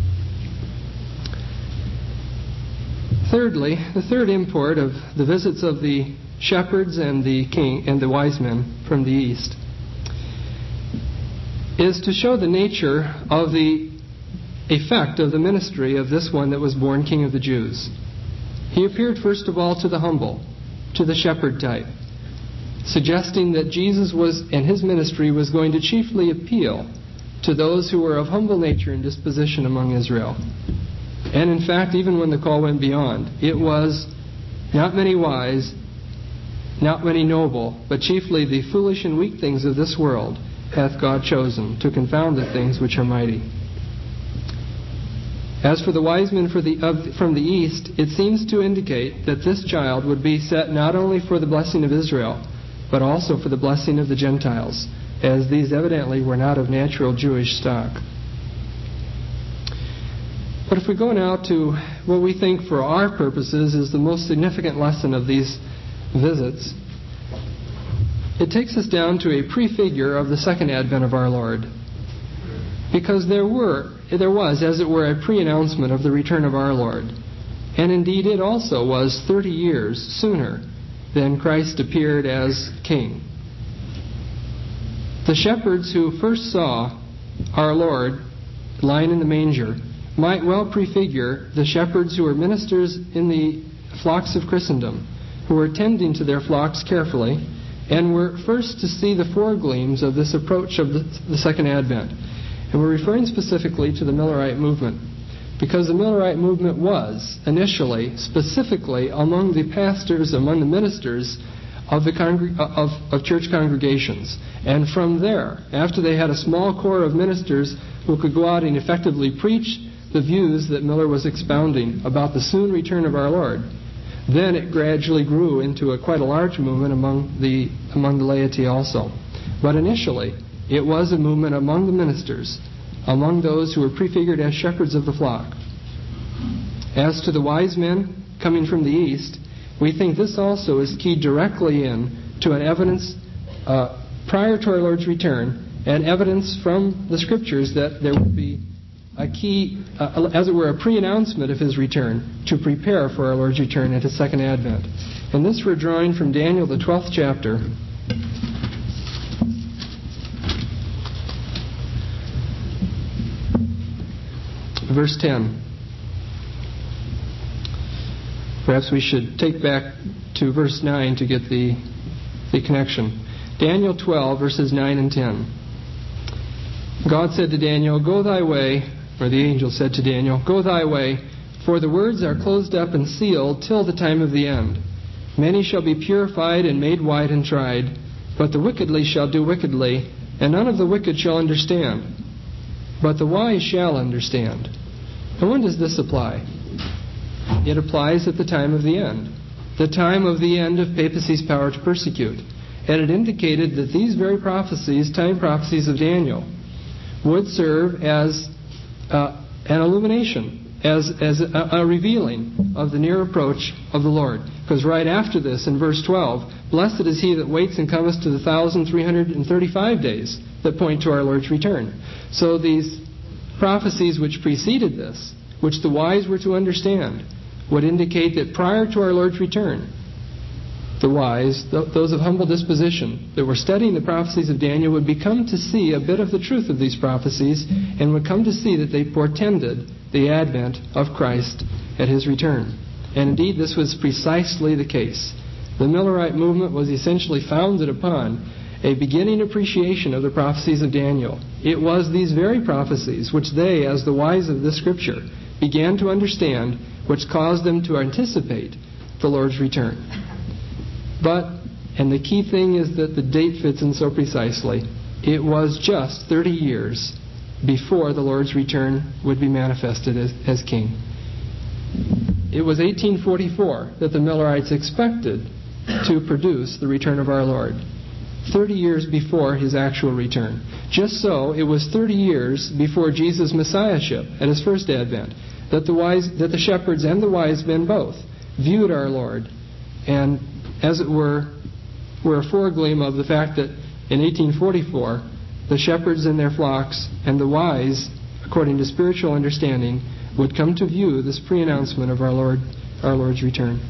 Thirdly, the third import of the visits of the shepherds and the king and the wise men from the east is to show the nature of the effect of the ministry of this one that was born King of the Jews. He appeared first of all to the humble, to the shepherd type, suggesting that Jesus was, and his ministry was going to chiefly appeal to those who were of humble nature and disposition among Israel. And in fact, even when the call went beyond, it was not many wise, not many noble, but chiefly the foolish and weak things of this world hath God chosen to confound the things which are mighty. As for the wise men for the, of, from the east, it seems to indicate that this child would be set not only for the blessing of Israel, but also for the blessing of the Gentiles, as these evidently were not of natural Jewish stock. But if we go now to what we think for our purposes is the most significant lesson of these visits, it takes us down to a prefigure of the second advent of our Lord. Because there were, there was, as it were, a pre-announcement of the return of our Lord. And indeed it also was thirty years sooner than Christ appeared as King. The shepherds who first saw our Lord lying in the manger might well prefigure the shepherds who were ministers in the flocks of Christendom, who were tending to their flocks carefully, and were first to see the foregleams of this approach of the, the Second Advent. And we're referring specifically to the Millerite movement, because the Millerite movement was initially, specifically, among the pastors, among the ministers of, the congreg- of, of church congregations. And from there, after they had a small core of ministers who could go out and effectively preach the views that Miller was expounding about the soon return of our Lord, then it gradually grew into a quite a large movement among the among the laity also. But initially, it was a movement among the ministers, among those who were prefigured as shepherds of the flock. As to the wise men coming from the east, we think this also is keyed directly in to an evidence uh, prior to our Lord's return, and evidence from the Scriptures that there would be a key, uh, as it were, a pre-announcement of His return to prepare for our Lord's return at His second advent. And this we're drawing from Daniel, the twelfth chapter, verse ten. Perhaps we should take back to verse nine to get the, the connection. Daniel twelve, verses nine and ten. God said to Daniel, "Go thy way," or the angel said to Daniel, "Go thy way, for the words are closed up and sealed till the time of the end. Many shall be purified and made white and tried, but the wickedly shall do wickedly, and none of the wicked shall understand. But the wise shall understand." And when does this apply? It applies at the time of the end, the time of the end of papacy's power to persecute. And it indicated that these very prophecies, time prophecies of Daniel, would serve as uh, an illumination, as, as a, a revealing of the near approach of the Lord. Because right after this, in verse twelve, "Blessed is he that waits and cometh to the thousand three hundred and thirty-five days that point to our Lord's return." So these prophecies which preceded this, which the wise were to understand, would indicate that prior to our Lord's return, the wise, th- those of humble disposition that were studying the prophecies of Daniel, would become to see a bit of the truth of these prophecies, and would come to see that they portended the advent of Christ at His return. And indeed, this was precisely the case. The Millerite movement was essentially founded upon a beginning appreciation of the prophecies of Daniel. It was these very prophecies which they, as the wise of this Scripture, began to understand, which caused them to anticipate the Lord's return. But, and the key thing is that the date fits in so precisely, it was just thirty years before the Lord's return would be manifested as, as King. It was eighteen forty-four that the Millerites expected to produce the return of our Lord, thirty years before His actual return. Just so, it was thirty years before Jesus' Messiahship at His first advent that the wise, that the shepherds and the wise men both viewed our Lord, and as it were, were a foregleam of the fact that in eighteen forty-four, the shepherds and their flocks and the wise, according to spiritual understanding, would come to view this pre-announcement of our Lord, our Lord's return.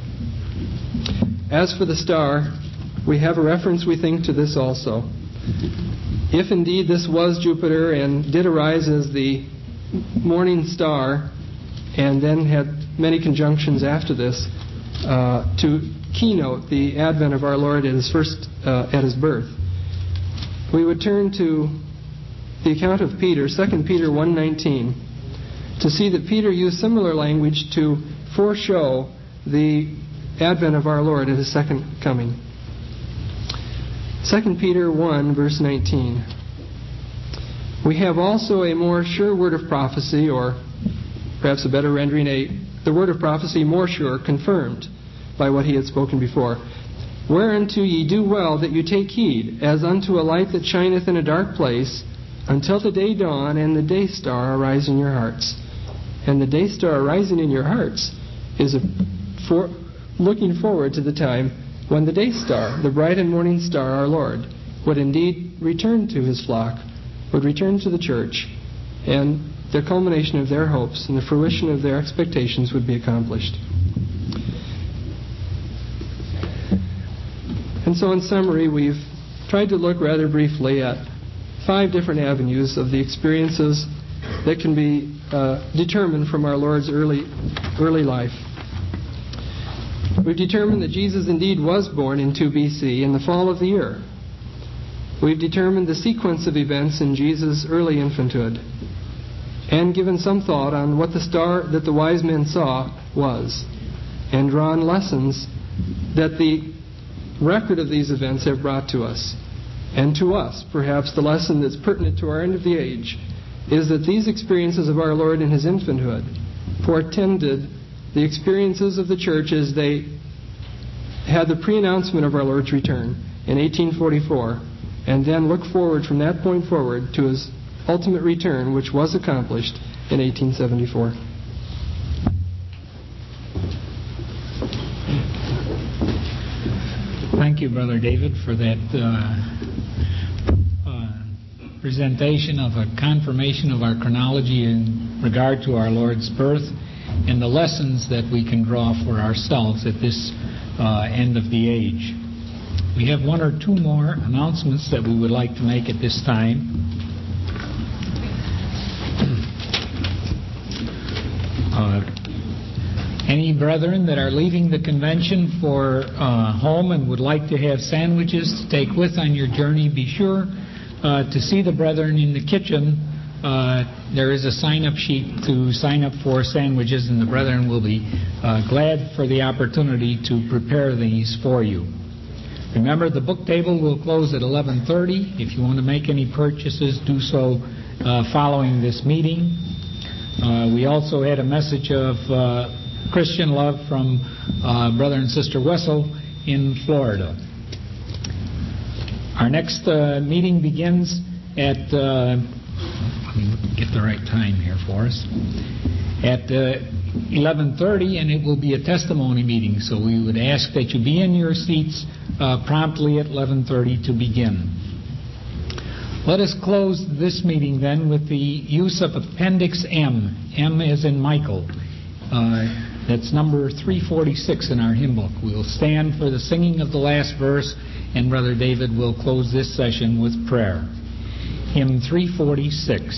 As for the star, we have a reference, we think, to this also. If indeed this was Jupiter and did arise as the morning star, and then had many conjunctions after this uh, to keynote the advent of our Lord at his first uh, at his birth. We would turn to the account of Peter, Second Peter one nineteen, to see that Peter used similar language to foreshow the advent of our Lord at his second coming. Second Peter one, verse nineteen. We have also a more sure word of prophecy, or perhaps a better rendering, a the word of prophecy more sure, confirmed by what he had spoken before. Whereunto ye do well that you take heed, as unto a light that shineth in a dark place, until the day dawn and the day star arise in your hearts. And the day star arising in your hearts is a for, looking forward to the time when the day star, the bright and morning star, our Lord, would indeed return to his flock, would return to the church, and the culmination of their hopes and the fruition of their expectations would be accomplished. And so in summary, we've tried to look rather briefly at five different avenues of the experiences that can be uh, determined from our Lord's early, early life. We've determined that Jesus indeed was born in two B C in the fall of the year. We've determined the sequence of events in Jesus' early infanthood, and given some thought on what the star that the wise men saw was, and drawn lessons that the record of these events have brought to us. And to us, perhaps the lesson that's pertinent to our end of the age is that these experiences of our Lord in his infanthood portended the experiences of the church as they had the pre-announcement of our Lord's return in eighteen forty-four, and then look forward from that point forward to his ultimate return, which was accomplished in eighteen seventy-four. Thank you, Brother David, for that uh, uh, presentation of a confirmation of our chronology in regard to our Lord's birth and the lessons that we can draw for ourselves at this uh, end of the age. We have one or two more announcements that we would like to make at this time. Uh, Any brethren that are leaving the convention for uh, home and would like to have sandwiches to take with on your journey, be sure uh, to see the brethren in the kitchen. Uh, there is a sign-up sheet to sign up for sandwiches, and the brethren will be uh, glad for the opportunity to prepare these for you. Remember, the book table will close at eleven thirty. If you want to make any purchases, do so uh, following this meeting. Uh, we also had a message of Uh, Christian love from uh, Brother and Sister Wessel in Florida. Our next uh, meeting begins at, uh, let me get the right time here for us, at uh, eleven thirty, and it will be a testimony meeting, so we would ask that you be in your seats uh, promptly at eleven thirty to begin. Let us close this meeting then with the use of Appendix M. M as in Michael. Uh, That's number three forty-six in our hymn book. We'll stand for the singing of the last verse, and Brother David will close this session with prayer. Hymn three forty-six.